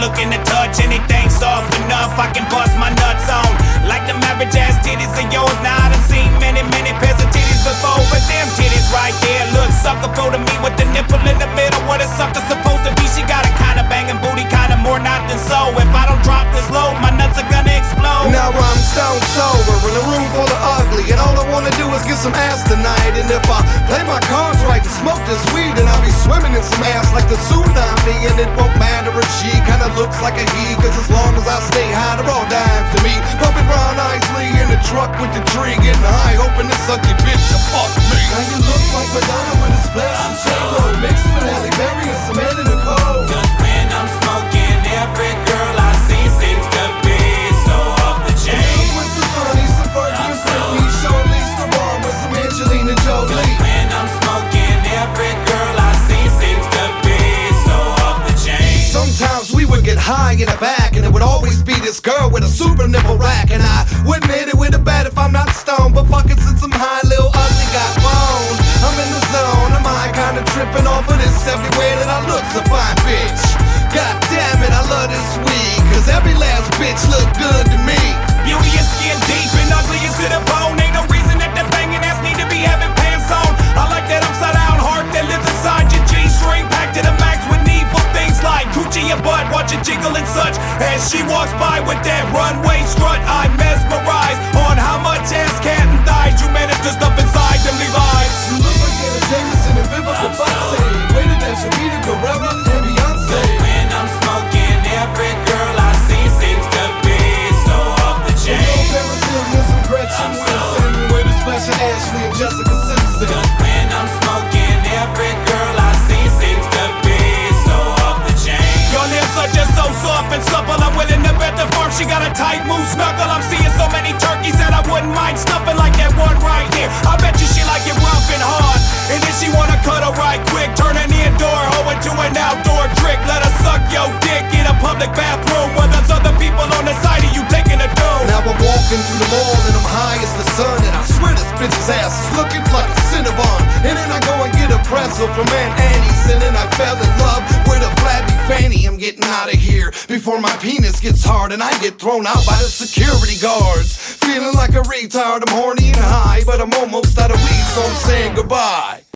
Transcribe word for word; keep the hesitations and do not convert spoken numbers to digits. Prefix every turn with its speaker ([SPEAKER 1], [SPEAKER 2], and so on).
[SPEAKER 1] looking to touch. Anything soft enough, I can bust my nuts on. Like them average ass titties of yours. Now I done seen many, many pairs of titties before, but them titties right there look suckable to me, with the nipple in the middle. What a sucker supposed to be. She got a kinda banging booty, kinda more not than so. If I don't drop this low, my nuts are gonna explode.
[SPEAKER 2] Now I'm stone sober in a room full of ugly, and all I wanna do is get some ass tonight. And if I play my cards right and smoke this weed, then I'll be swimming in some ass like the tsunami. And it won't matter if she kinda looks like a he, cause as long as I stay high, they're all dying to me. Bumping Ron Isley in the truck with the tree, getting high, hoping this ugly bitch will fuck me. Now you look like Madonna with a splash of J-Lo, mixed with Halle Berry and Samantha Nicole.
[SPEAKER 1] Cause when I'm smoking, every girl I see seems to be so off the chain.
[SPEAKER 2] With some Bonnie, some Fergie, and Britney, Charlize Theron with some Angelina Jolie.
[SPEAKER 1] When I'm smoking, every girl I see seems to be so off the chain.
[SPEAKER 2] Sometimes we would get high in the back, and it would always be this girl with a super nipple rack. And I wouldn't hit it with a bat if I'm not stoned, but fuck it, since I'm high, little ugly got bones. I'm in the zone, am I kinda tripping off of this everywhere that I look so fine, bitch? God damn it, I love this weed, cause every last bitch look good to me.
[SPEAKER 1] Beauty is skin deep and ugly is to the bone. Ain't no reason that the banging ass need to be having pants on. I like that upside down heart that lives inside your G-string, packed to the max with needful things like coochie and butt, watch it jiggle and such. As she walks by with that runway strut, I'm mesmerized on how much ass, cat, and thighs you manage to stuff inside them Levi's.
[SPEAKER 2] You look like Anna Jameson and Vivica Fox, way to dance with Rita Guerrero and Beyonce.
[SPEAKER 1] When I'm smoking, every girl I see seems to be so off the chain.
[SPEAKER 2] Paris Hilton, some Gretchen Wilson, way to splash of Ashley and Jessica Simpson.
[SPEAKER 1] Cause when I'm smoking, every girl I see seems to be so off the chain. Your lips are just so soft and supple, I'm willing to bet the farm she got a tight moose knuckle. I'm seeing so many turkeys that I wouldn't mind stuffing, like that one right here. I bet you she like it rough and hard, and then she wanna cut her right quick, turn an indoor hoe into an outdoor trick. Let her suck your dick in a public bathroom where there's other people on the side of you taking a dough.
[SPEAKER 2] Now I'm walking through the mall and I'm high as the sun, and I swear this bitch's ass is looking like a Cinnabon. And then I go and get a pretzel from Aunt Annie's, and then I fell in love with a flabby fanny. I'm getting out of here before my penis gets hard and I get thrown out by the security guards. Feeling like a retard, I'm horny and high, but I'm almost out of weed, so I'm saying goodbye.